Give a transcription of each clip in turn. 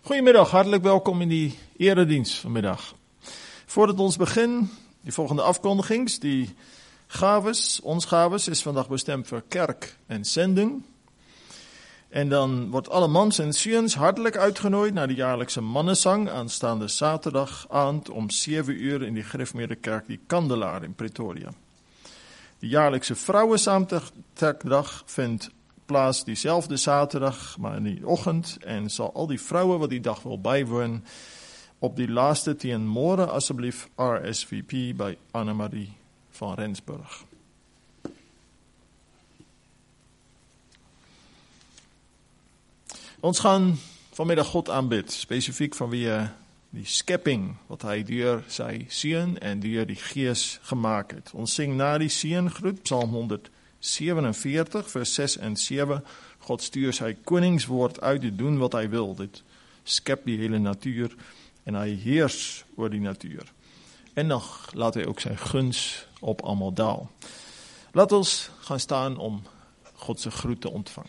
Goedemiddag, hartelijk welkom in die eredienst vanmiddag. Voordat ons beginnen, die volgende afkondigings, die ons gaves is vandaag bestemd voor kerk en zending. En dan wordt alle mans en zuns hartelijk uitgenodigd naar de jaarlijkse mannenzang aanstaande zaterdagavond om 7 uur in die gereformeerde kerk die Kandelaar in Pretoria. De jaarlijkse vrouwensaamtrekdag vindt plaats diezelfde zaterdag, maar in die ochtend. En zal al die vrouwen wat die dag wil bijwonen, op die laatste tegen morgen alsjeblieft RSVP bij Annemarie van Rensburg. Ons gaan vanmiddag God aanbid, specifiek vanweer die schepping, wat hij door sy seun en door die gees gemaakt het. Ons zing na die seungroet, Psalm 147, vers 6 en 7. God stuur sy koningswoord uit te doen wat hij wil. Dit skep die hele natuur en hij heers oor die natuur. En nog laat hij ook zijn gunst op almal daal. Laat ons gaan staan om Godse groet te ontvangen.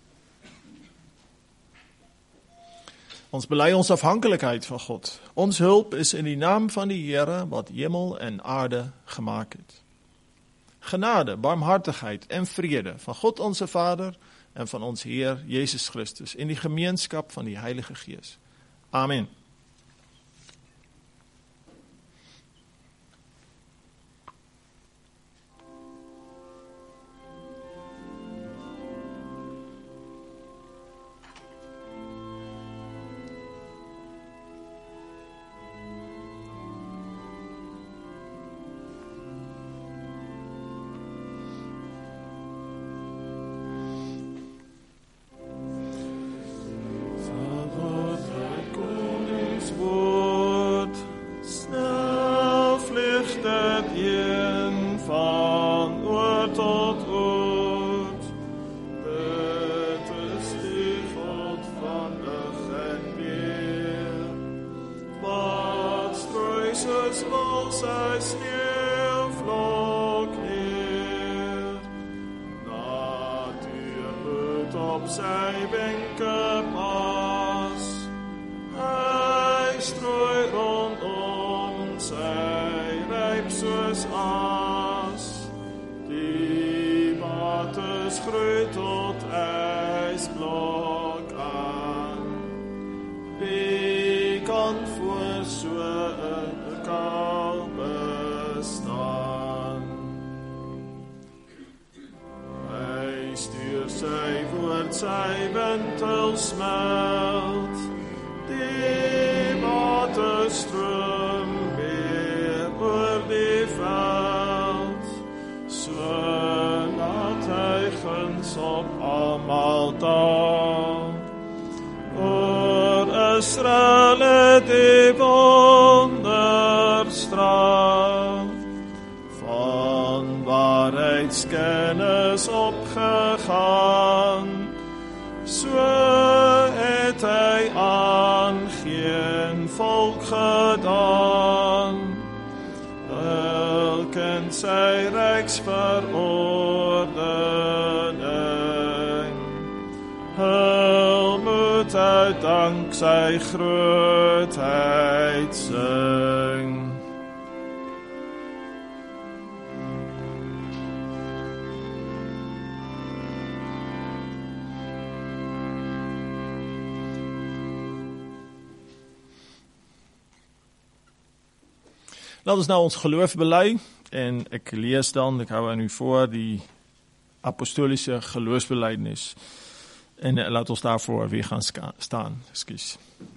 Ons bely ons afhankelijkheid van God. Ons hulp is in die naam van die Here wat hemel en aarde gemaakt het. Genade, barmhartigheid en vrede van God onze Vader en van ons Heer Jezus Christus in die gemeenschap van die Heilige Geest. Amen. Sy wentel smelt, die waterstroom weer oor die veld, so laat hy guns op almal daal. Oor Israel het die wonderstraal, van waarheidskennis opgegaan, so het hy aan geen volk gedaan, elkeen sy ryksverordening, hul moet uit dank sy grootheid sing. Laat ons nou ons geloof bely en ek lees dan, ek hou aan u voor die apostolische geloofsbelijdenis en laat ons daarvoor weer gaan staan. Ekskuus.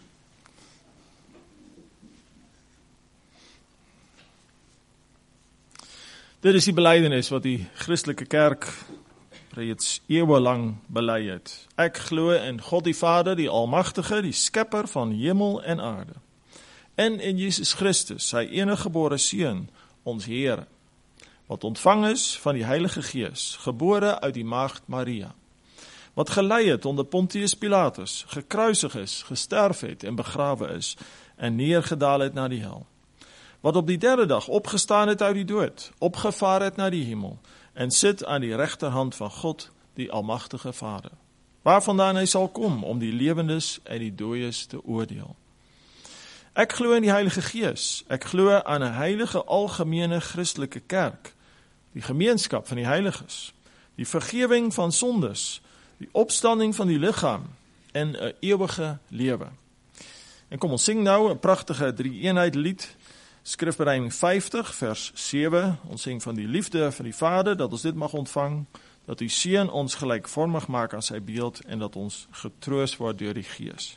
Dit is die belydenis wat die Christelike kerk reeds eeuwenlang bely het. Ek glo in God die Vader, die Almagtige, die skepper van hemel en aarde. En in Jesus Christus, sy enige gebore Seun, ons Here, wat ontvang is van die Heilige Gees, gebore uit die maagd Maria, wat gelei het onder Pontius Pilatus, gekruisig is, gesterf het en begrawe is, en neergedaal het na die hel, wat op die 3de dag opgestaan het uit die dood, opgevaar het na die hemel, en sit aan die regterhand van God, die Almagtige Vader. waarvandaan hy sal kom om die lewendes en die dooies te oordeel. Ek glo in die Heilige Gees, ek glo aan 'n heilige algemene Christelike kerk, die gemeenskap van die heiliges, die vergewing van sondes, die opstanding van die liggaam en 'n ewige lewe. En kom ons sing nou 'n pragtige drie-eenheid lied, Skrifbereiding 50 vers 7, ons sing van die liefde van die Vader, dat ons dit mag ontvang, dat die Seun ons gelykvormig maak aan sy beeld en dat ons getroos word deur die Gees.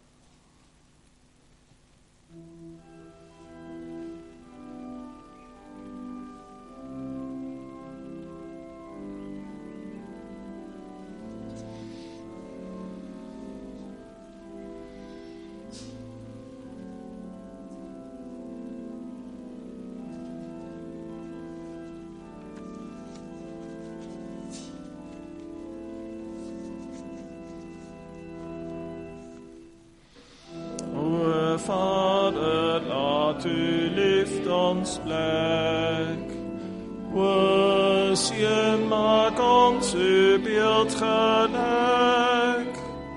Vader, laat u liefd ons blik. O Seun, maak ons u beeld gelyk.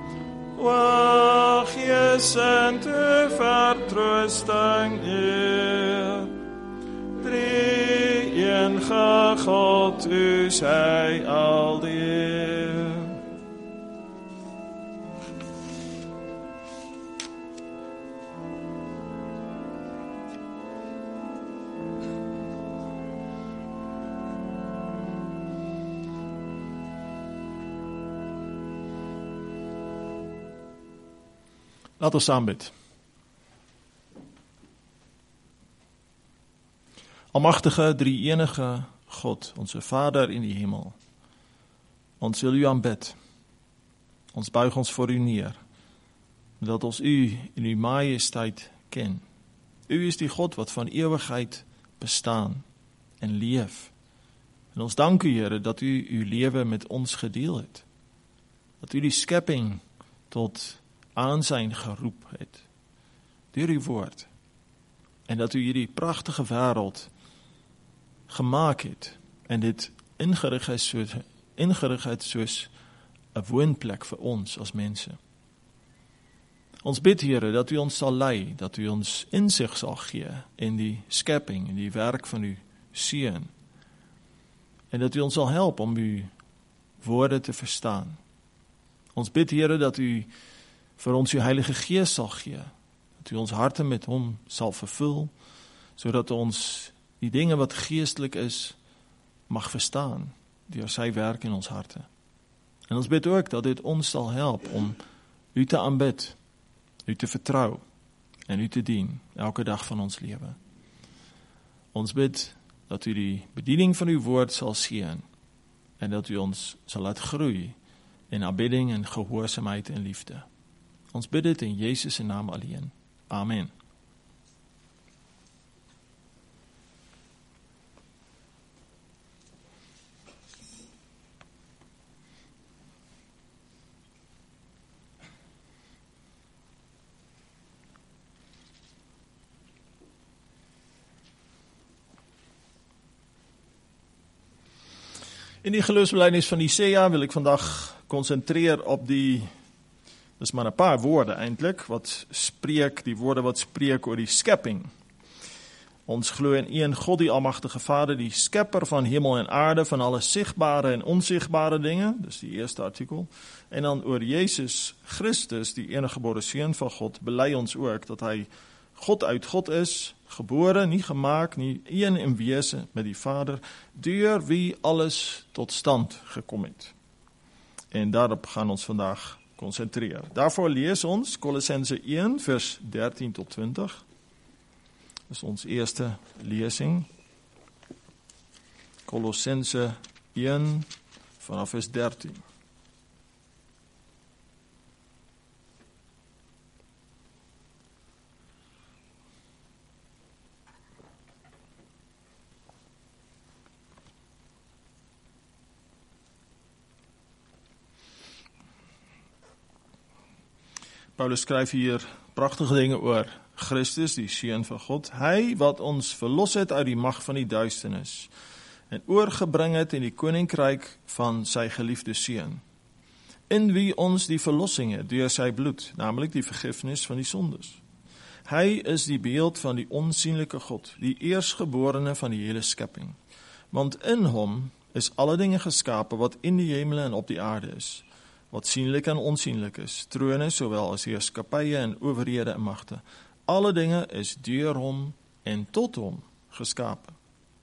O Gees, send u vertroosting neer. Drie-enige God, u sy al die eer. Laat ons saam bid. Almagtige, drie-enige God, onze Vader in die hemel. Ons wil u aanbid. Ons buig ons voor u neer, dat ons u in uw majesteit ken. U is die God wat van eeuwigheid bestaan en leef. En ons dank u, Here, dat u uw lewe met ons gedeel het. Dat u die schepping tot aansijn geroep het, deur uw woord, en dat u hierdie prachtige wêreld gemaak het, en dit ingerig het soos 'n woonplek vir ons as mense. Ons bid, Here, dat u ons sal lei, dat u ons insig sal gee in die schepping, in die werk van uw Seun, en dat u ons sal help om uw woorde te verstaan. Ons bid, Here, dat u vir ons uw Heilige Gees sal gee, dat u ons harte met hom sal vervul, sodat ons die dinge wat geestelik is, mag verstaan, deur sy werk in ons harte. En ons bid ook dat dit ons sal help om u te aanbid, u te vertrou en u te dien, elke dag van ons lewe. Ons bid dat u die bediening van uw woord sal seën, en dat u ons sal laat groei in aanbidding en gehoorsaamheid en liefde. Ons bid dit in Jezus' naam alleen. Amen. In die geloofsbelijdenis van Nicea wil ik vandaag concentreren op die, dis maar 'n paar woorde eintlik, wat spreek, die woorde wat spreek oor die skepping. Ons glo in een God, die almagtige Vader, die skepper van hemel en aarde, van alle sigbare en onsigbare dinge, dus die eerste artikel. En dan oor Jezus Christus, die enige gebore Seun van God, bely ons ook dat hy God uit God is, gebore, nie gemaak, nie een in wese met die Vader, deur wie alles tot stand gekom het. En daarop gaan ons vandaag konsentreren. Daarvoor lees ons Kolossense 1 vers 13 tot 20. Dat is ons eerste lezing. Kolossense 1 vanaf vers 13. Paulus skryf hier pragtige dinge oor Christus, die Seun van God. Hy wat ons verlos het uit die mag van die duisternis en oorgebring het in die koninkryk van sy geliefde Seun. in wie ons die verlossing het deur sy bloed, naamlik die vergifnis van die sondes. Hy is die beeld van die onsienlike God, die eerstgeborene van die hele skepping. Want in hom is alle dinge geskape wat in die hemele en op die aarde is, wat sienlik en onsienlik is, trone sowel as heerskappye en owerhede en magte. Alle dinge is deur hom en tot hom geskape.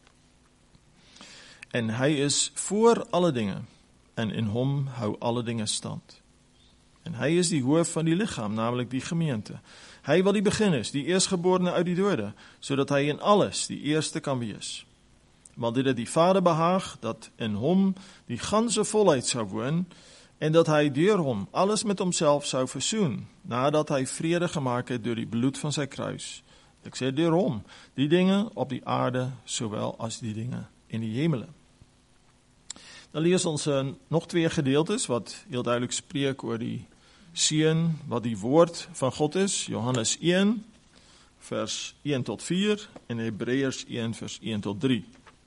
En hy is voor alle dinge, en in hom hou alle dinge stand. En hy is die hoof van die liggaam, naamlik die gemeente. Hy wat die begin is, die eerstgeborene uit die dode, sodat hy in alles die eerste kan wees. Want dit het die Vader behaag, dat in hom die ganse volheid sou woon, en dat hy deur hom alles met homself sou versoen, nadat hy vrede gemaak het deur die bloed van sy kruis. Ek sê deur hom, die dinge op die aarde, sowel as die dinge in die hemele. Dan lees ons nog 2 gedeeltes, wat heel duidelik spreek oor die Seun, wat die woord van God is. Johannes 1, vers 1 tot 4, en Hebreërs 1, vers 1 tot 3.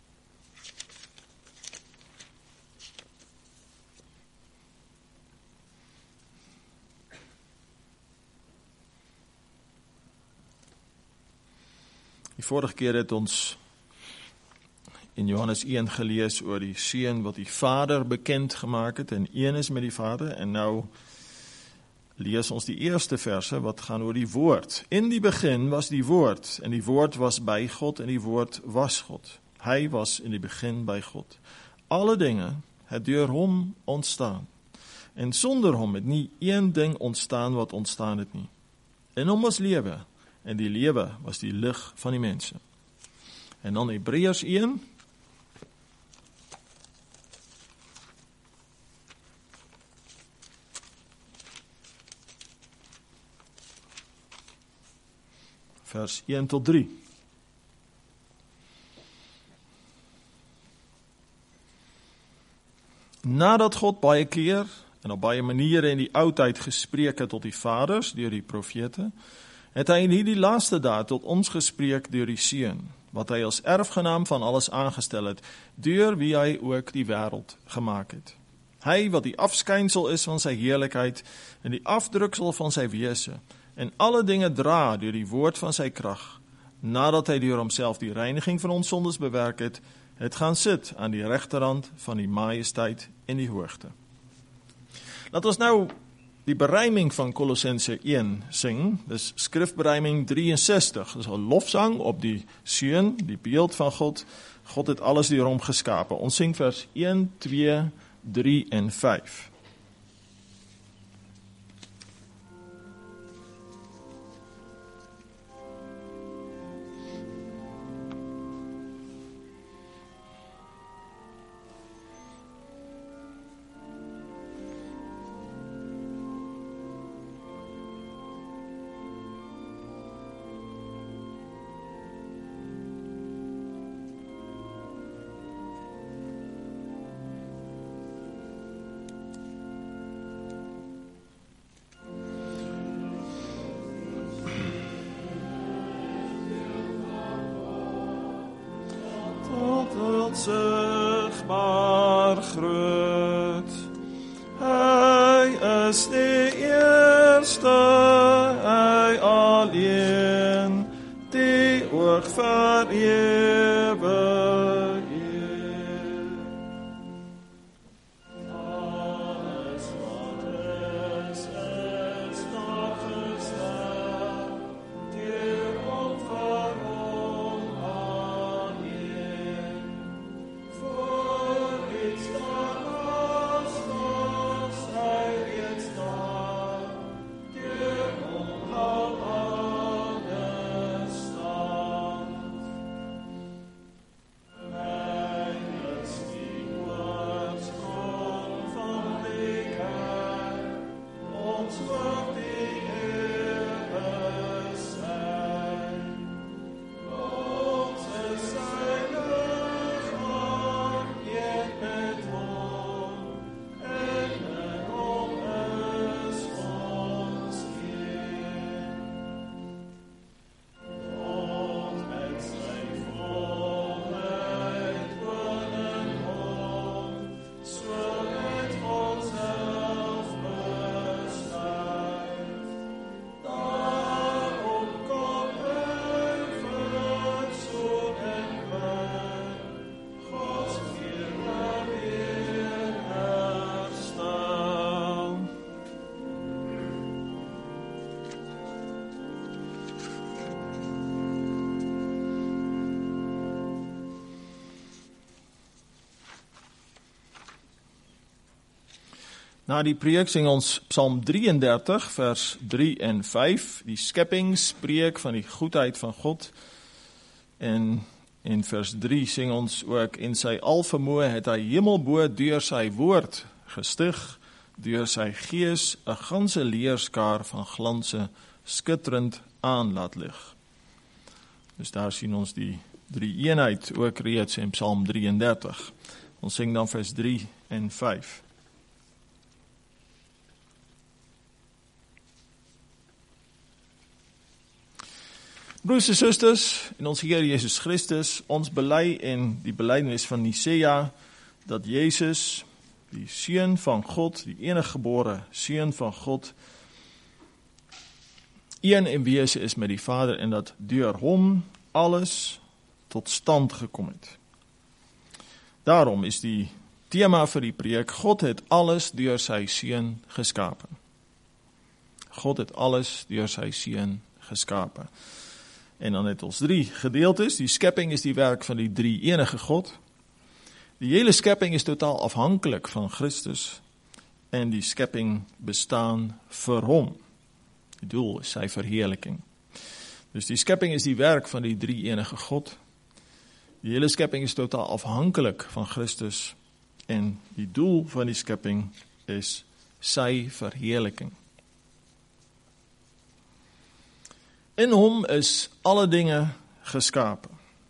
Die vorige keer het ons in Johannes 1 gelees oor die Seun wat die Vader bekend gemaak het en een is met die Vader, en nou lees ons die eerste verse wat gaan oor die woord. In die begin was die woord, en die woord was by God, en die woord was God. Hy was in die begin by God. Alle dinge het deur hom ontstaan, en sonder hom het nie een ding ontstaan wat ontstaan het nie. In hom was lewe, en die lewe was die lig van die mense. En dan Hebreërs 1, vers 1 tot 3. Nadat God baie keer en op baie maniere in die oudheid gespreek het tot die vaders deur die profete, het hy in hierdie laaste dae tot ons gespreek deur die Seun, wat hy as erfgenaam van alles aangestel het, deur wie hy ook die wêreld gemaak het. Hy wat die afskynsel is van sy heerlikheid en die afdruksel van sy wese, en alle dinge dra deur die woord van sy krag, nadat hy deur homself die reiniging van ons sondes bewerk het, het gaan sit aan die regterhand van die majesteit in die hoogte. Laat ons nou die beruiming van Kolossense 1 sing, dis skrifberuiming 63, dis 'n lofsang op die Seun, die beeld van God. God het alles deur hom geskape. Ons sing vers 1, 2, 3 en 5. Onsigbaar groot. Hy is die eerste, hy alleen, die oog vir ewig eer. Alles wat is nog gestel, deur hom vir hom alleen. Voor iets daar was, hy reeds daar, deur hom hou alles stand. Na die preek sing ons Psalm 33 vers 3 en 5, die skeppingspreek van die goedheid van God. En in vers 3 sing ons ook, en sy alvermoë het hy hemelbo deur sy woord gestig, deur sy gees 'n ganse leerskaar van glanse skitterend aan laat lig. Dus daar sien ons die drie eenheid ook reeds in Psalm 33. Ons sing dan vers 3 en 5. Broers en susters, in ons Here Jesus Christus, ons bely en die belydenis van Nicea, dat Jezus, die Seun van God, die eniggebore Seun van God, een in wese is met die Vader en dat deur hom alles tot stand gekom het. Daarom is die tema vir die preek, God het alles deur sy Seun geskape. God het alles deur sy Seun geskape. En dan het ons drie gedeeltes. Die skepping is die werk van die drie enige God. Die hele skepping is totaal afhankelijk van Christus. En die skepping bestaan vir hom. Die doel is sy verheerliking. Dus die skepping is die werk van die drie enige God. Die hele skepping is totaal afhankelijk van Christus. En die doel van die skepping is sy verheerliking. In hom is alle dinge geskapen.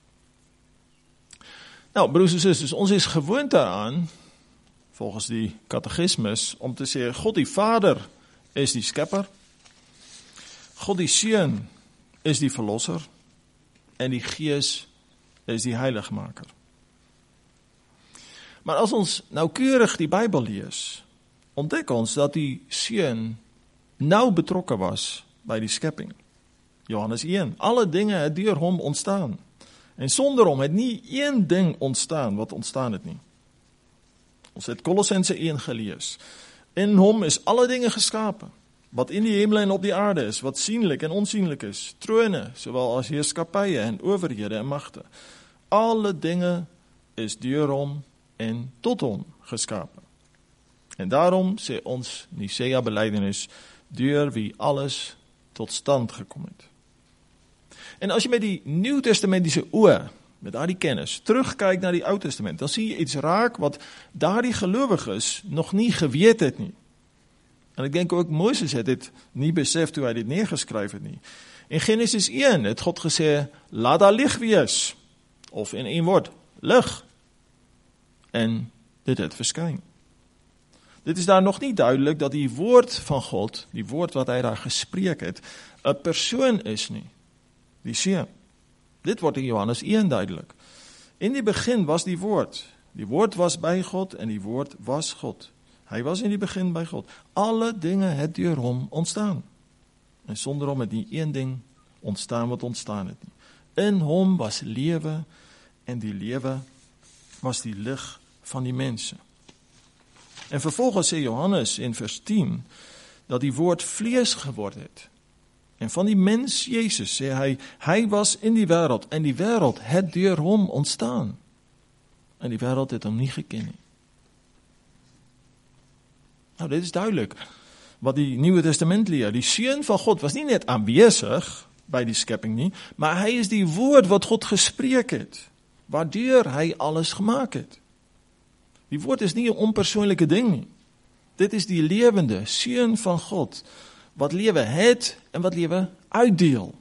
Nou, broers en susters, ons is gewoond daaraan, volgens die catechismus, om te sê, God die Vader is die skepper, God die Seun is die verlosser, en die Gees is die heiligmaker. Maar as ons noukeurig die Bybel lees, ontdek ons dat die Seun nauw betrokken was by die skepping. Johannes 1, alle dinge het deur hom ontstaan. En sonder hom het nie een ding ontstaan wat ontstaan het nie. Ons het Kolossense 1 gelees. In hom is alle dinge geskapen, wat in die hemel en op die aarde is, wat sienlik en onsienlik is, trone, sowel as heerskapye en owerhede en magte. Alle dinge is deur hom en tot hom geskapen. En daarom sê ons Nicea belydenis, deur wie alles tot stand gekom het. En as jy met die Nieuwtestamentiese oë, met daardie kennis, terugkyk na die Ou Testament, dan sien jy iets raak wat daardie gelowiges nog nie geweet het nie. En ek dink ook Moses het dit nie besef toe hy dit neergeskryf het nie. In Genesis 1 het God gesê, laat daar lig wees, of in een woord, lig. En dit het verskyn. Dit is daar nog nie duidelik dat die woord van God, die woord wat hy daar gespreek het, 'n persoon is nie. Die Seun. Dit word in Johannes 1 duidelik. In die begin was die woord. Die woord was by God en die woord was God. Hy was in die begin by God. Alle dinge het deur hom ontstaan. En sonder hom het nie een ding ontstaan wat ontstaan het nie. In hom was lewe en die lewe was die lig van die mense. En vervolgens sê Johannes in vers 10 dat die woord vlees geword het. En van die mens Jezus sê hy was in die wêreld en die wêreld het deur hom ontstaan. En die wêreld het hom nie geken nie. Nou, dit is duidelik wat die Nuwe Testament leer. Die Seun van God was nie net aanwesig by die skepping nie, maar hy is die woord wat God gespreek het, waardeur hy alles gemaak het. Die woord is nie 'n onpersoonlike ding nie. Dit is die lewende Seun van God, wat lewe het en wat lewe uitdeel.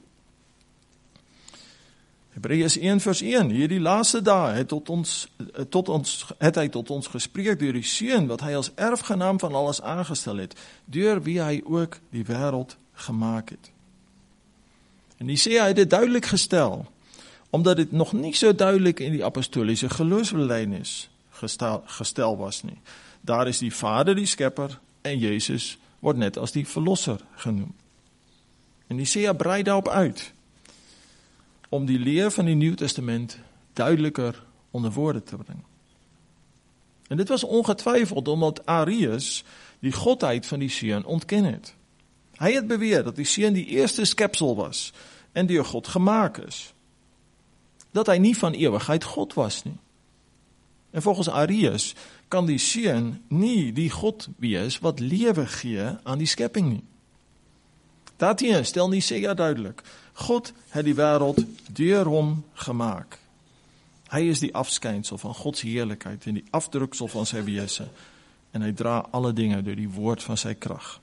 Hebreërs 1 vers 1, hierdie laaste dae het hy tot ons gespreek deur die Seun, wat hy as erfgenaam van alles aangestel het, deur wie hy ook die wêreld gemaak het. En Nicea het dit duidelik gestel, omdat dit nog nie so duidelik in die apostoliese geloofsbelydenis gestel was nie. Daar is die Vader die skepper en Jezus word net as die verlosser genoem. En Nicea brei daarop uit om die leer van die Nuwe Testament duideliker onder woorde te bring. En dit was ongetwyfeld omdat Arius die godheid van die Seun ontken het. Hy het beweer dat die Seun die eerste skepsel was en deur God gemaak is. Dat hy nie van ewigheid God was nie. En volgens Arius kan die seun nie die God wees wat lewe gee aan die skepping nie. Daarteen stel Nicea duidelik, God het die wêreld deur hom gemaak. Hy is die afskynsel van Gods heerlikheid en die afdruksel van sy wese. En hy dra alle dinge deur die woord van sy krag.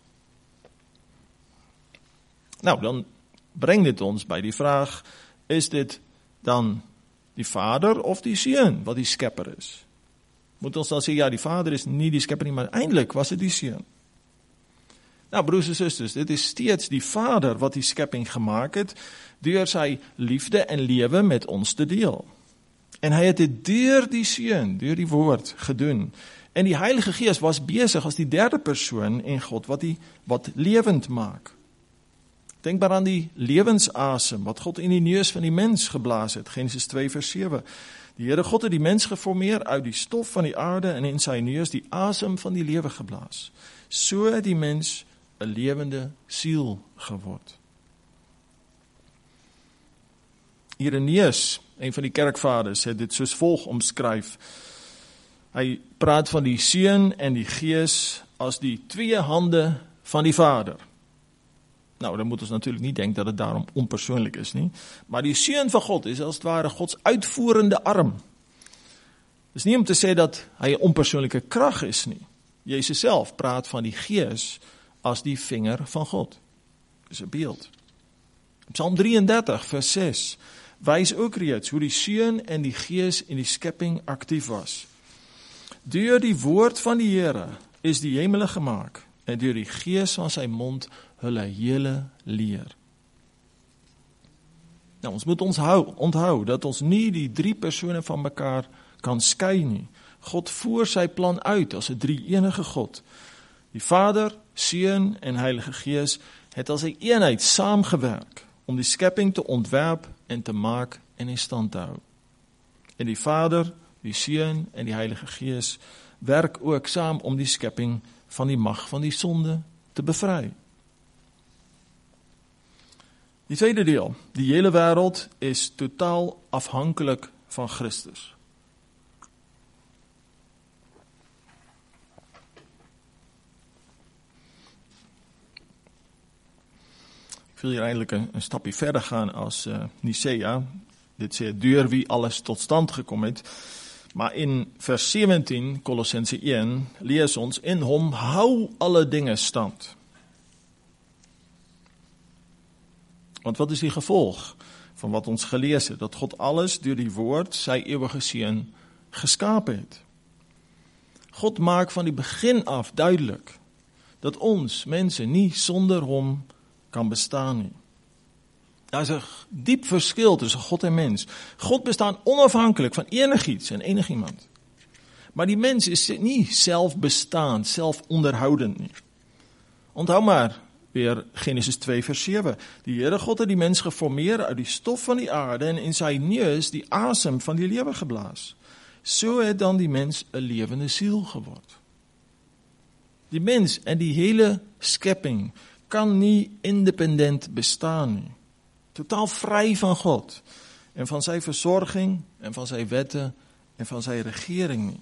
Nou, dan bring dit ons by die vraag, is dit dan die Vader of die Seun wat die skepper is? Moet ons dan sê, ja, die Vader is nie die skepper nie, maar eintlik was dit die Seun. Nou, broers en susters, dit is steeds die Vader wat die skepping gemaak het, deur sy liefde en lewe met ons te deel. En hy het dit deur die Seun, deur die woord gedoen. En die Heilige Gees was besig as die derde persoon en God wat lewend maak. Denk maar aan die lewensasem wat God in die neus van die mens geblaas het, Genesis 2 vers 7. Die Here God het die mens geformeer uit die stof van die aarde en in sy neus die asem van die lewe geblaas. So het die mens 'n lewende siel geword. Ireneus, een van die kerkvaders, het dit soos volg omskryf. Hy praat van die Seun en die Gees as die twee hande van die Vader. Nou, dan moet ons natuurlijk nie denken dat het daarom onpersoonlijk is nie. Maar die Seun van God is als het ware Gods uitvoerende arm. Het is nie om te sê dat hy 'n onpersoonlijke krag is nie. Jezus self praat van die Gees as die vinger van God. Dat is 'n beeld. Psalm 33 vers 6 wys ook reeds hoe die Seun en die Gees in die skepping aktief was. Deur die woord van die Here is die hemele gemaak en deur die Gees van sy mond hulle hele leer. Nou, ons moet onthou dat ons nie die drie persone van mekaar kan skei nie. God voer sy plan uit as 'n drie-enige God. Die Vader, Seun en Heilige Gees het as 'n eenheid saamgewerk om die skepping te ontwerp en te maak en in stand te hou. En die Vader, die Seun en die Heilige Gees werk ook saam om die skepping van die mag van die sonde te bevry. Die tweede deel, die hele wêreld is totaal afhankelijk van Christus. Ik wil hier eindelijk een stapje verder gaan als Nicea. Dit sê deur wie alles tot stand gekom het. Maar in vers 17, Kolossense 1, lees ons, in hom hou alle dinge stand. Want wat is die gevolg van wat ons gelees het? Dat God alles deur die woord, sy ewige Seun, geskapen het. God maak van die begin af duidelik, dat ons, mense, nie sonder hom kan bestaan nie. Daar is 'n diep verskil tussen God en mens. God bestaan onafhankelijk van enigiets en enigiemand. Maar die mens is nie selfbestaand, selfonderhoudend nie. Onthou maar weer Genesis 2 vers 7. Die Here God het die mens geformeer uit die stof van die aarde en in sy neus die asem van die lewe geblaas. So het dan die mens 'n lewende siel geword. Die mens en die hele skepping kan nie independent bestaan nie. Totaal vry van God en van sy versorging en van sy wette en van sy regering nie.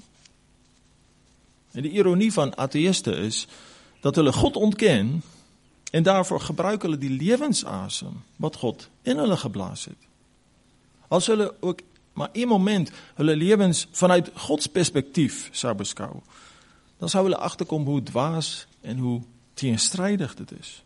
En die ironie van ateïste is dat hulle God ontken en daarvoor gebruik hulle die lewensasem wat God in hulle geblaas het. As hulle ook maar een moment hulle lewens vanuit Gods perspektief sou beskou, dan sou hulle agterkom hoe dwaas en hoe teenstrydig dit is.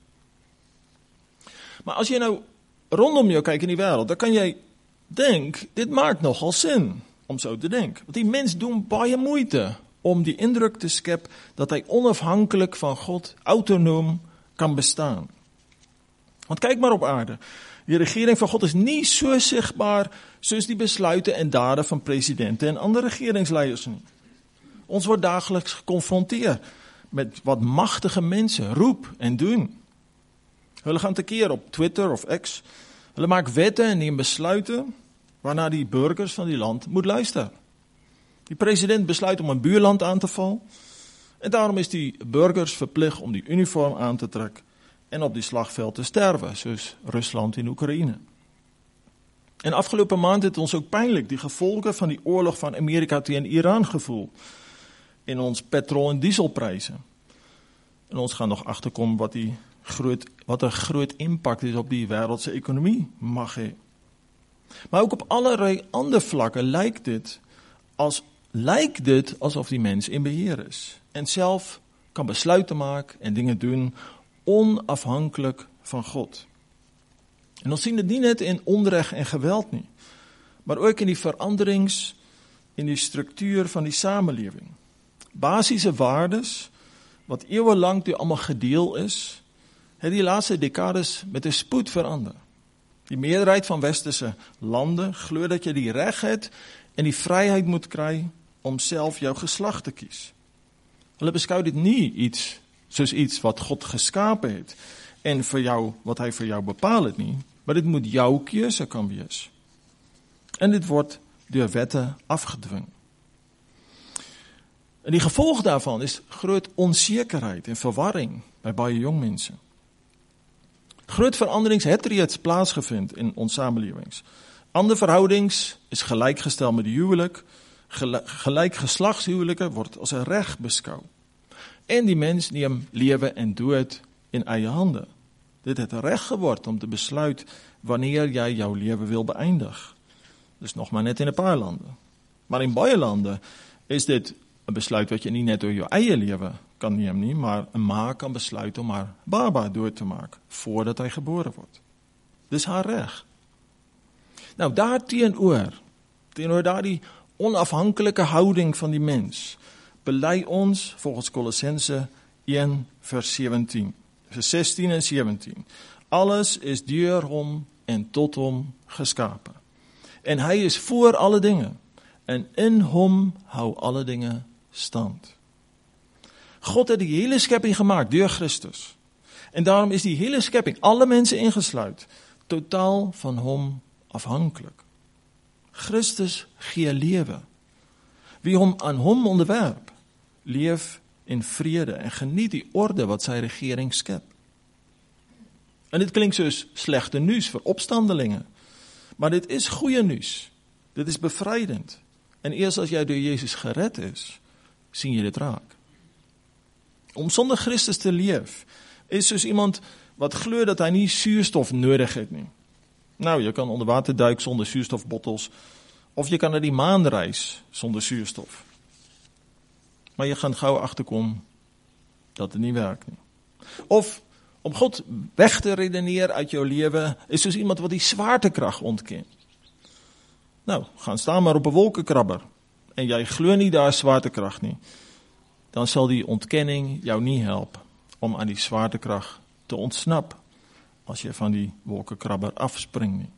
Maar as jy nou rondom jou kyk in die wêreld, dan kan jy dink, dit maak nogal sin om so te dink. Want die mens doen baie moeite om die indruk te skep dat hy onafhankelijk van God, autonoom kan bestaan. Want kyk maar op aarde, die regering van God is nie so sigbaar soos die besluite en dade van presidente en ander regeringsleiers nie. Ons word daagliks gekonfronteer met wat magtige mense roep en doen. Hulle gaan tekeer op Twitter of X. Hulle maak wette en neem besluite waarna die burgers van die land moet luister. Die president besluit om 'n buurland aan te val en daarom is die burgers verplig om die uniform aan te trek en op die slagveld te sterwe, soos Rusland en Oekraïne. En afgelope maand het ons ook pynlik die gevolge van die oorlog van Amerika teen Iran gevoel en ons petrol- en dieselpryse. En ons gaan nog agterkom wat 'n groot impak dit op die wêreldse ekonomie mag hê. Maar ook op allerlei ander vlakke lyk dit asof die mens in beheer is en self kan besluite maak en dinge doen onafhanklik van God. En ons sien dit nie net in onreg en geweld nie, maar ook in die veranderings in die struktuur van die samelewing. Basiese waardes wat eeuwenlang deur almal gedeel is, het die laaste dekades met 'n spoed verander. Die meerderheid van westerse lande glo dat jy die reg het en die vryheid moet kry om self jou geslag te kies. Hulle beskou dit nie soos iets wat God geskape het en wat hy vir jou bepaal het nie, maar dit moet jou keuse kan wees. En dit word deur wette afgedwing. En die gevolg daarvan is groot onsekerheid en verwarring by baie jong mense. Groot veranderings het reeds plaasgevind in ons samelewings. Ander verhoudings is gelykgestel met die huwelik, gelyk geslagshuwelike word as 'n reg beskou. En die mens neem lewe en dood in eie hande. Dit het reg geword om te besluit wanneer jy jou lewe wil beëindig. Dis nog maar net in 'n paar lande. Maar in baie lande is dit 'n besluit wat jy nie net oor jou eie lewe kan neem nie, maar 'n ma kan besluit om haar baba dood te maak voordat hy gebore word. Dis haar reg. Nou teenoor daardie onafhanklike houding van die mens, bely ons volgens Kolossense 1 vers 17, vers 16 en 17. Alles is deur hom en tot hom geskape. En hy is voor alle dinge, en in hom hou alle dinge stand. God het die hele skepping gemaak deur Christus. En daarom is die hele skepping, alle mense ingesluit, totaal van hom afhanklik. Christus gee lewe. Wie hom aan hom onderwerp, leef in vrede en geniet die orde wat sy regering skep. En dit klink soos slegte nuus vir opstandelinge, maar dit is goeie nuus. Dit is bevrydend. En eers as jy deur Jesus gered is, sien jy dit raak. Om sonder Christus te leef, is soos iemand wat glo dat hy nie suurstof nodig het nie. Nou, jy kan onder water duik sonder suurstofbottels, of jy kan na die maan reis sonder suurstof. Maar jy gaan gou agterkom dat dit nie werk nie. Of om God weg te redeneer uit jou lewe, is soos iemand wat die swaartekrag ontken. Nou, gaan staan maar op 'n wolkekrabber, en jy glo nie daar is swaartekrag nie, dan sal die ontkenning jou nie help om aan die swaartekrag te ontsnap, as jy van die wolkekrabber afspring nie.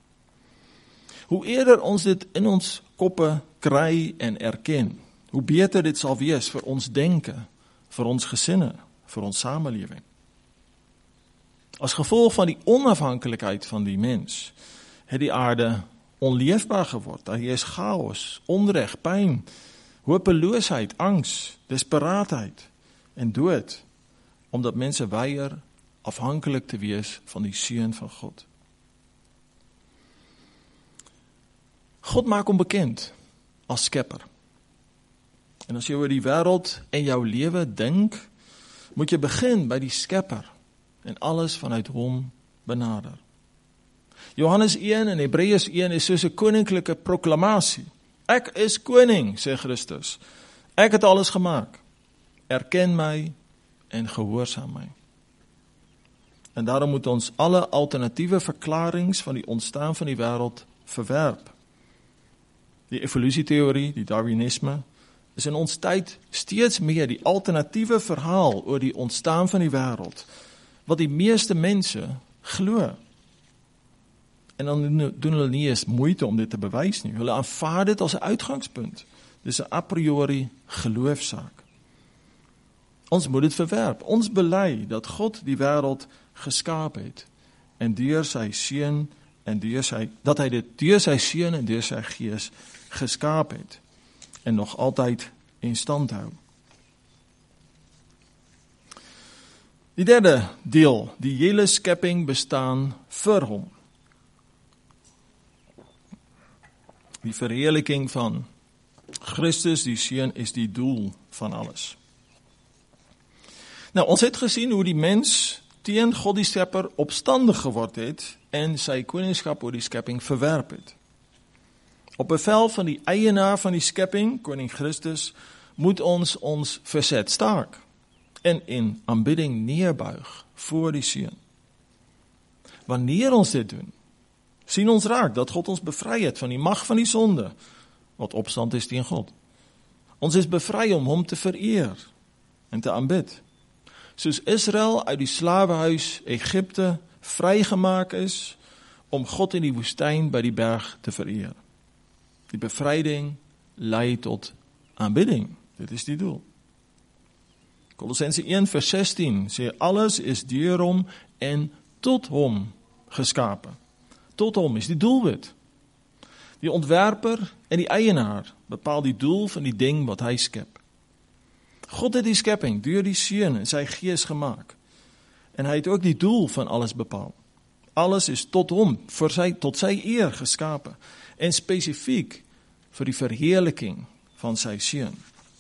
Hoe eerder ons dit in ons koppe kry en erken, hoe beter dit sal wees vir ons denke, vir ons gesinne, vir ons samelewing. As gevolg van die onafhanklikheid van die mens, het die aarde onleefbaar geword. Daar is chaos, onreg, pyn, hopeloosheid, angs, desperaatheid en dood, omdat mense weier afhanklik te wees van die seun van God. God maak hom bekend as skepper. En as jy oor die wêreld en jou lewe dink, moet jy begin by die skepper en alles vanuit hom benader. Johannes 1 en Hebreërs 1 is soos 'n koninklike proklamasie. Ek is koning, sê Christus. Ek het alles gemaak. Erken my en gehoorsaam my. En daarom moet ons alle alternatiewe verklaringe van die ontstaan van die wêreld verwerp. Die evolusieteorie, die Darwinisme, is in ons tyd steeds meer die alternatiewe verhaal oor die ontstaan van die wêreld, wat die meeste mense glo. En dan doen hulle nie eens moeite om dit te bewys nie. Hulle aanvaar dit as 'n uitgangspunt. Dis 'n a priori geloofsaak. Ons moet dit verwerp. Ons bely dat God die wêreld geskaap het en deur sy seun en dat hy dit deur sy seun en deur sy gees geskaap het en nog altyd in stand hou. Die derde deel, die hele skepping bestaan vir hom. Die verheerliking van Christus, die Seun, is die doel van alles. Nou, ons het gesien hoe die mens teen God die Skepper opstandig geword het en sy koningskap oor die skepping verwerp het. Op bevel van die eienaar van die skepping, koning Christus, moet ons verzet staak en in aanbidding neerbuig voor die Seun. Wanneer ons dit doen, sien ons raak dat God ons bevry het van die mag van die sonde, wat opstand is teen God. Ons is bevry om hom te vereer en te aanbid. Soos Israel uit die slawehuis Egypte vrygemaak is om God in die woestyn by die berg te vereer. Die bevryding lei tot aanbidding. Dit is die doel. Kolossense 1 vers 16 sê alles is deur hom en tot hom geskape. Tot hom is die doelwit. Die ontwerper en die eienaar bepaal die doel van die ding wat hy skep. God het die skepping deur die Seun en sy Gees gemaak. En hy het ook die doel van alles bepaal. Alles is tot hom, tot sy eer geskape. En spesifiek vir die verheerliking van sy Seun.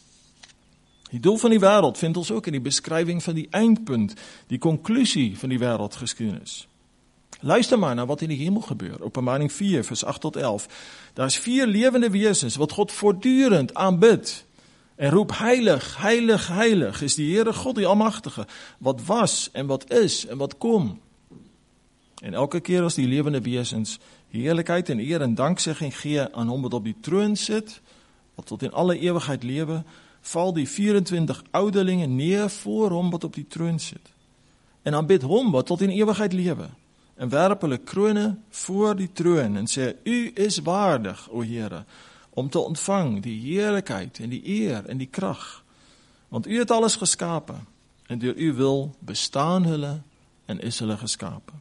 Die doel van die wêreld vind ons ook in die beskrywing van die eindpunt, die konklusie van die wêreldgeskiedenis. Luister maar na wat in die hemel gebeur. Openbaring 4 vers 8 tot 11. Daar is 4 lewende wesens wat God voortdurend aanbid en roep heilig, heilig, heilig is die Here God die Almagtige, wat was en wat is en wat kom. En elke keer as die lewende wesens heerlikheid en eer en danksegging gee aan hom wat op die troon sit, wat tot in alle ewigheid lewe, val die 24 ouderlinge neer voor hom wat op die troon sit. En aanbid hom wat tot in ewigheid lewe. En werp hulle krone voor die troon en sê, U is waardig, o Here, om te ontvang die heerlikheid en die eer en die krag. Want U het alles geskape en deur U wil bestaan hulle en is hulle geskape.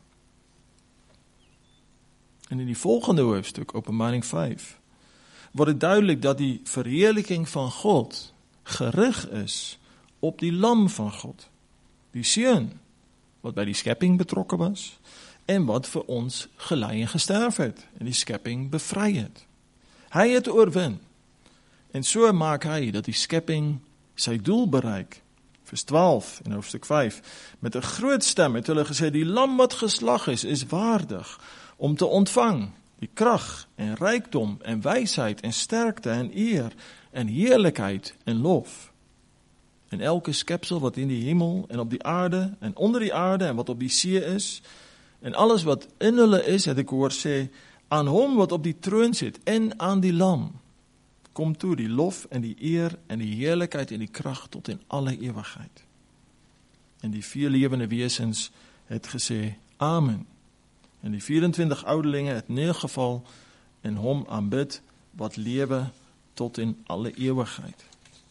En in die volgende hoofstuk, Openbaring 5, word dit duidelik dat die verheerliking van God gerig is op die lam van God, die Seun, wat by die skepping betrokke was, en wat vir ons gelei en gesterf het, en die skepping bevry het. Hy het oorwin, en so maak hy dat die skepping sy doel bereik. Vers 12 in hoofstuk 5, met 'n groot stem het hulle gesê, die lam wat geslag is waardig om te ontvang die krag en rykdom en wysheid en sterkte en eer en heerlikheid en lof. En elke skepsel wat in die hemel en op die aarde en onder die aarde en wat op die see is, en alles wat in hulle is, het ek hoor sê, aan hom wat op die troon sit en aan die lam, kom toe die lof en die eer en die heerlikheid en die krag tot in alle ewigheid. En die 4 lewende wesens het gesê, Amen. En die 24 ouderlinge het neergeval en hom aanbid wat lewe tot in alle ewigheid.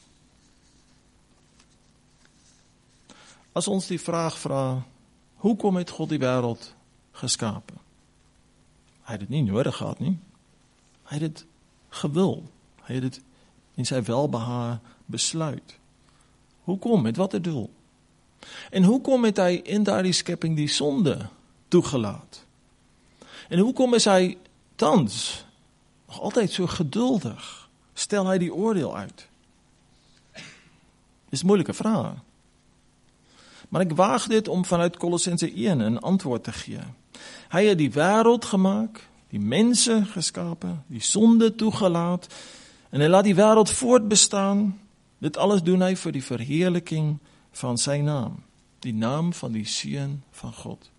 As ons die vraag vra, hoekom het God die wêreld geskape? Hy het dit nie nodig gehad nie. Hy het dit gewil. Hy het dit in sy welbehae besluit. Hoekom? Met watter doel? En hoekom het hy in daardie skepping die sonde toegelaat? En hoekom is hy tans nog altyd so geduldig? Stel hy die oordeel uit? Dis 'n moeilike vraag. Maar ek waag dit om vanuit Kolossense 1 'n antwoord te gee. Hy het die wêreld gemaak, die mense geskape, die sonde toegelaat, en hy laat die wêreld voortbestaan. Dit alles doen hy vir die verheerliking van sy naam, die naam van die Seun van God.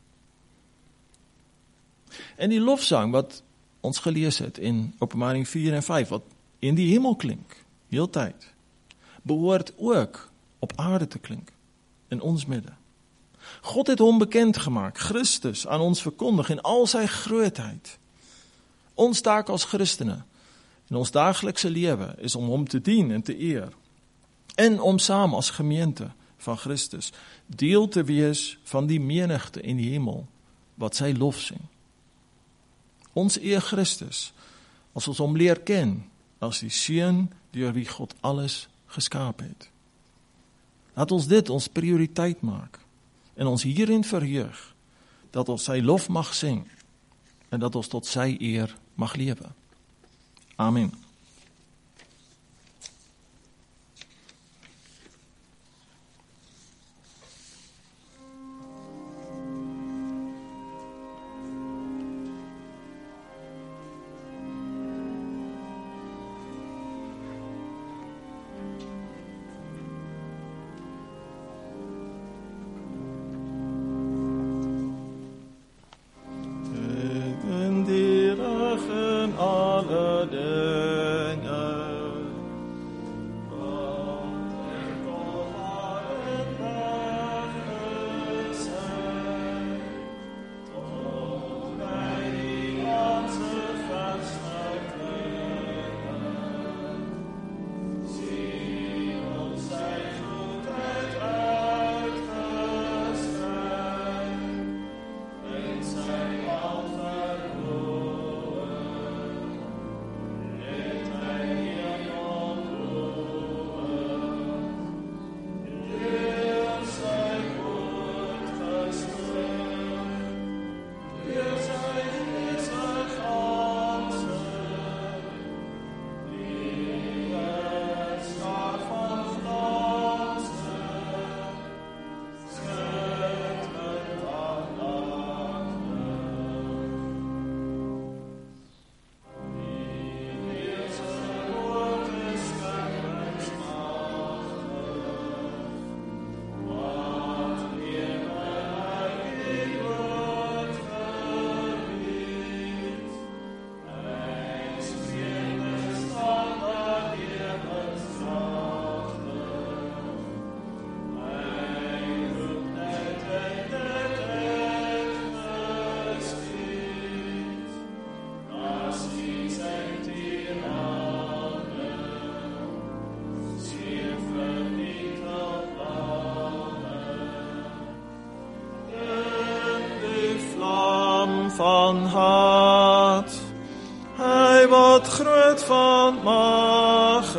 En die lofsang wat ons gelees het in Openbaring 4 en 5, wat in die hemel klink, heeltyd, behoort ook op aarde te klink, in ons midde. God het hom bekend gemaak, Christus, aan ons verkondig in al sy grootheid. Ons taak as Christene in ons daaglikse lewe is om hom te dien en te eer, en om saam as gemeente van Christus deel te wees van die menigte in die hemel wat sy lof sing. Ons eer Christus as ons hom leer ken as die Seun deur wie God alles geskaap het. Laat ons dit ons prioriteit maak en ons hierin verheug dat ons sy lof mag sing en dat ons tot sy eer mag lewe. Amen. Van haat, hy wat groot van mag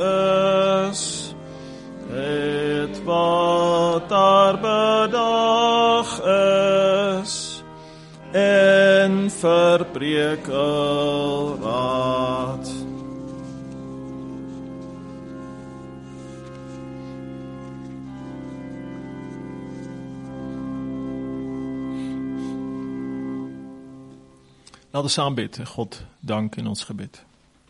is, het wat daar bedag is, en verbrekel raad. Laten we saam bid en God dank in ons gebed.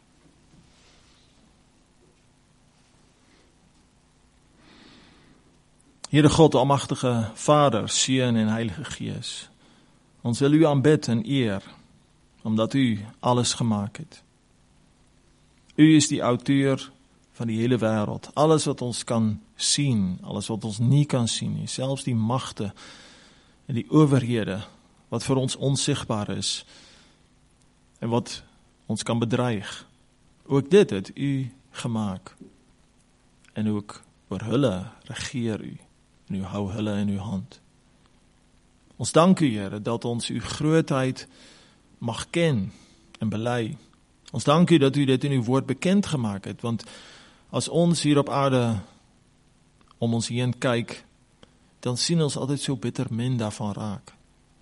Heere God, almagtige Vader, Seun en Heilige Gees, ons wil u aanbid en eer, omdat u alles gemaakt het. U is die auteur van die hele wêreld. Alles wat ons kan sien, alles wat ons nie kan sien nie, selfs die magte en die owerhede, wat vir ons onsigbaar is, en wat ons kan bedreig. Ook dit het u gemaak. En ook oor hulle regeer u. En u hou hulle in uw hand. Ons dank u, Here, dat ons uw grootheid mag ken en bely. Ons dank u dat u dit in uw woord bekend gemaakt het, want as ons hier op aarde om ons heen kyk, dan sien ons altyd so bitter min daarvan raak.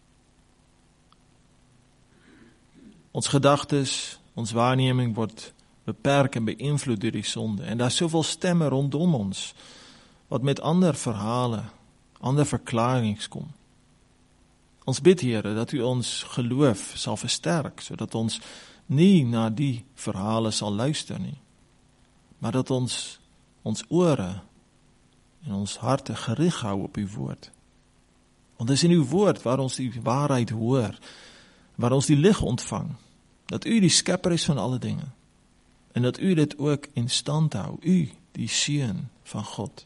Ons gedagtes, ons waarneming word beperk en beïnvloed deur die sonde. En daar is soveel stemme rondom ons, wat met ander verhale, ander verklaringe kom. Ons bid, Here, dat u ons geloof sal versterk, sodat ons nie na die verhale sal luister nie, maar dat ons ore en ons harte gerig hou op uw woord. Want dit is in uw woord waar ons die waarheid hoor, waar ons die lig ontvang, dat u die skepper is van alle dinge, en dat u dit ook in stand hou, u, die Seun van God.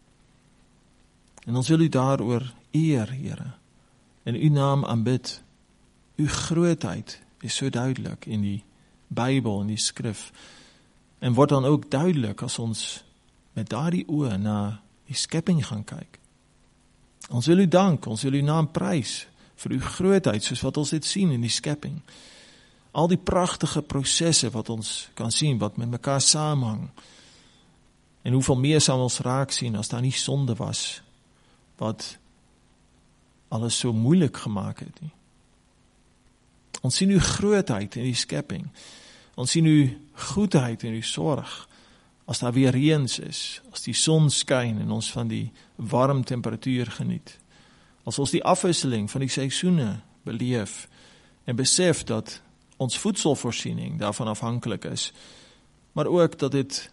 En ons wil u daaroor eer, Here, en uw naam aanbid. Uw grootheid is so duidelik in die Bybel, in die skrif, en word dan ook duidelik as ons met daardie oë na die skepping gaan kyk. Ons wil u dank, ons wil uw naam prys, vir uw grootheid, soos wat ons dit sien in die skepping. Al die prachtige prosesse wat ons kan sien, wat met mekaar samenhang. En hoeveel meer sal ons raak sien, as daar nie sonde was, wat alles so moeilik gemaakt het nie. Ons sien uw grootheid in die skepping. Ons sien u goedheid en u sorg. As daar weer reëns is, as die son skyn en ons van die warm temperatuur geniet. As ons die afwisseling van die seisoene beleef en besef dat ons voedselvoorsiening daarvan afhanklik is, maar ook dat dit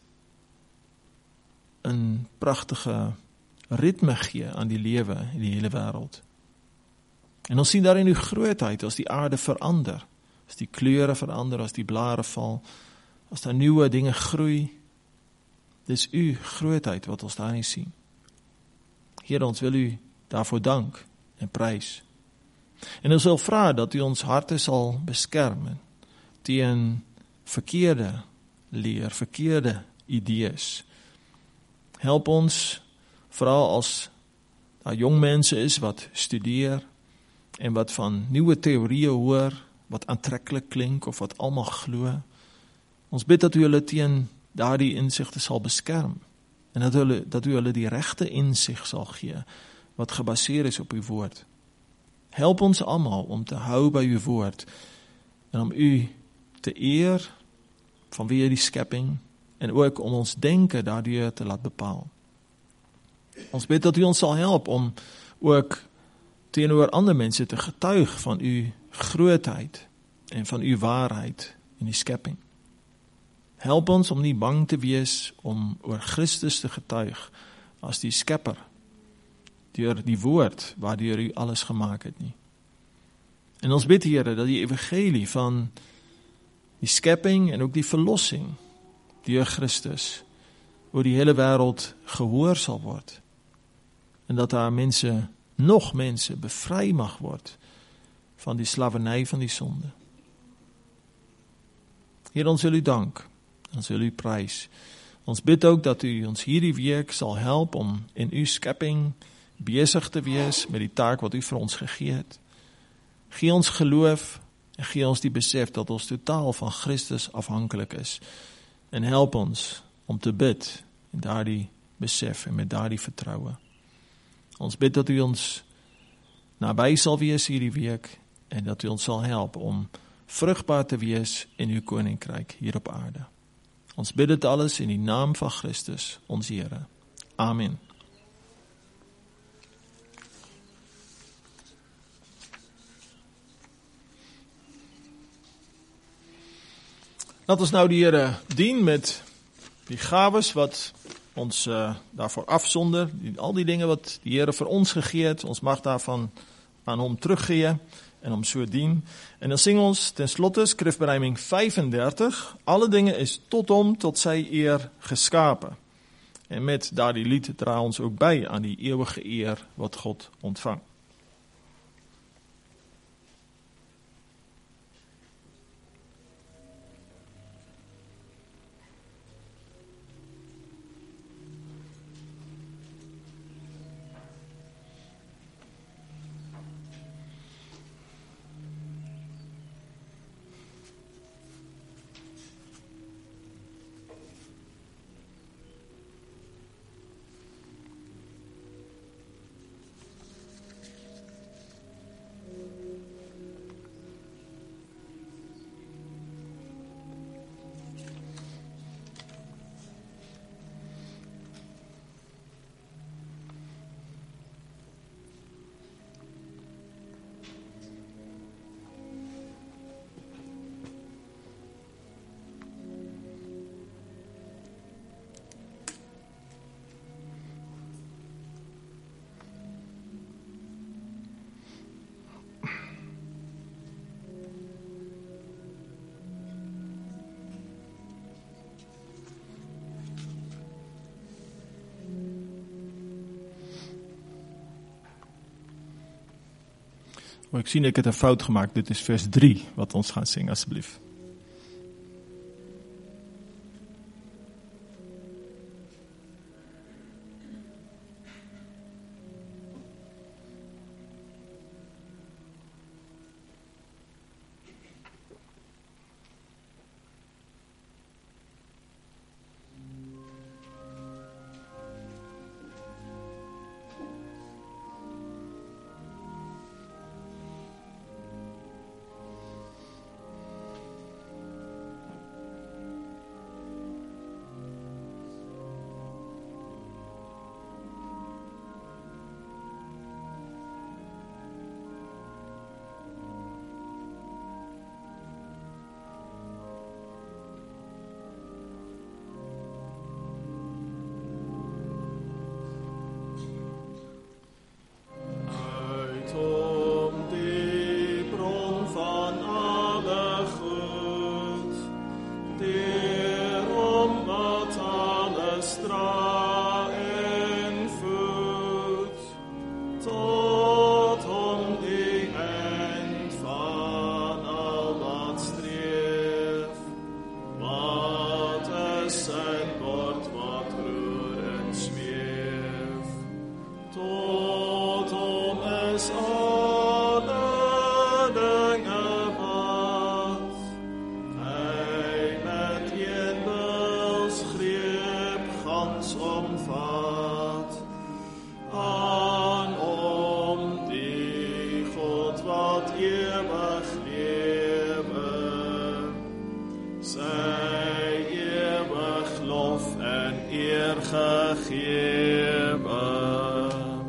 'n pragtige ritme gee aan die lewe in die hele wêreld. En ons sien daarin uw grootheid as die aarde verander, as die kleure verander, as die blare val, as daar nuwe dinge groei. Dis u grootheid wat ons daarin sien. Here, ons wil u daarvoor dank en prys. En ons wil vra dat u ons harte sal beskerm teen verkeerde leer, verkeerde idees. Help ons, veral as daar jong mense is wat studeer en wat van nuwe teorieë hoor, wat aantreklik klink of wat almal glo. Ons bid dat u hulle teen daardie insigte sal beskerm en dat u hulle die regte insig sal gee wat gebaseer is op uw woord. Help ons almal om te hou by uw woord en om u te eer vanweë die skepping en ook om ons denke daardeur te laat bepaal. Ons bid dat u ons sal help om ook teenoor ander mense te getuig van u grootheid en van u waarheid in die skepping. Help ons om nie bang te wees om oor Christus te getuig as die skepper, deur die woord waardeur u alles gemaak het nie. En ons bid, Here, dat die evangelie van die skepping en ook die verlossing deur Christus oor die hele wêreld gehoor sal word. En dat daar nog mense bevry mag word van die slawerny van die sonde. Here, ons wil u dank. Ons wil u prys. Ons bid ook dat u ons hierdie week sal help om in uw skepping besig te wees met die taak wat u vir ons gegee het. Gee ons geloof en gee ons die besef dat ons totaal van Christus afhanklik is. En help ons om te bid in daardie besef en met daardie vertroue. Ons bid dat u ons naby sal wees hierdie week en dat u ons sal help om vrugbaar te wees in uw koninkryk hier op aarde. Ons bid dit alles in die naam van Christus, ons Here. Amen. Laat ons nou die Here dien met die gawes wat ons daarvoor afsonder, al die dinge wat die Here vir ons gegee het, ons mag daarvan aan hom teruggee en hom so dien. En dan sing ons ten slotte skrifberuiming 35, alle dinge is tot hom, tot sy eer geskape. En met daardie lied dra ons ook by aan die ewige eer wat God ontvang. Ek sien ek het 'n fout gemaak, dit is vers 3 wat ons gaan sing asseblief. gegeven.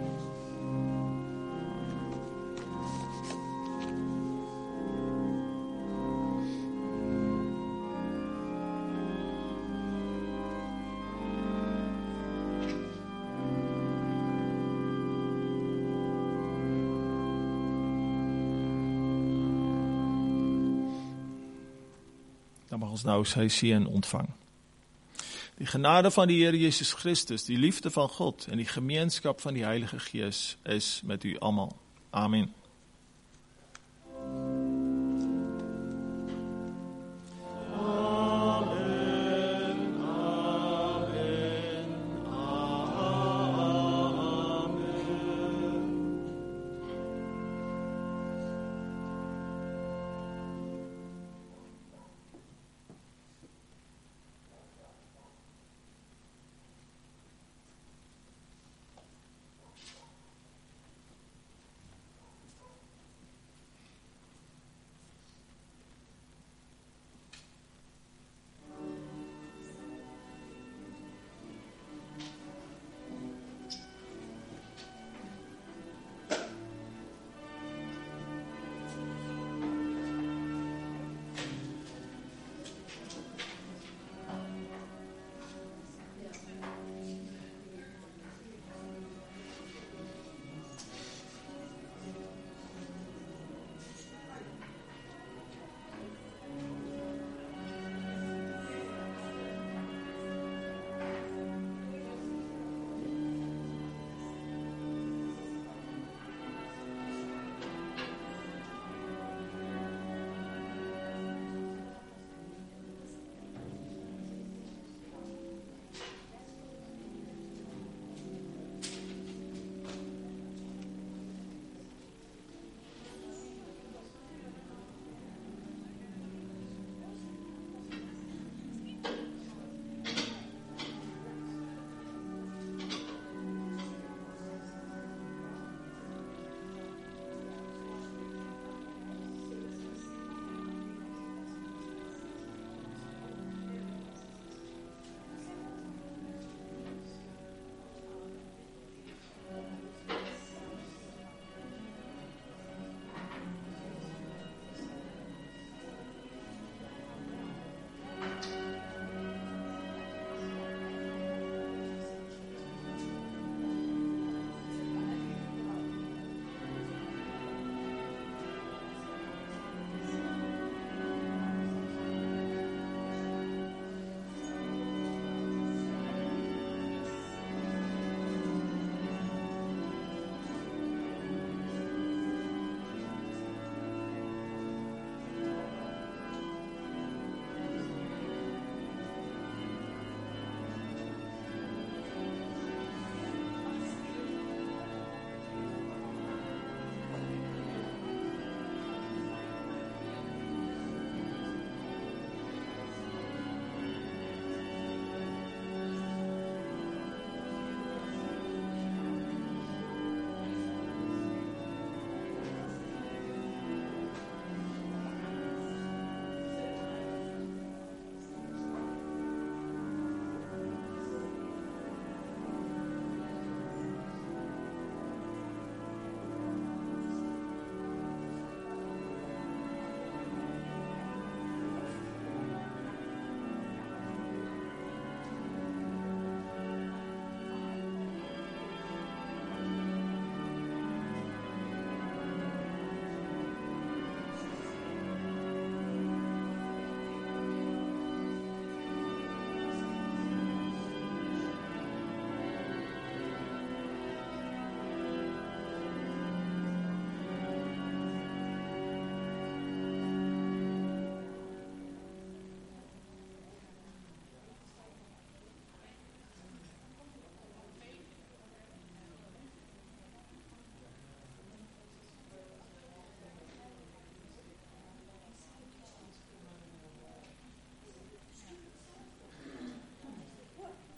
Dan mag ons nou sy seën ontvang. Die genade van die Here Jesus Christus, die liefde van God en die gemeenskap van die Heilige Gees is met u almal. Amen.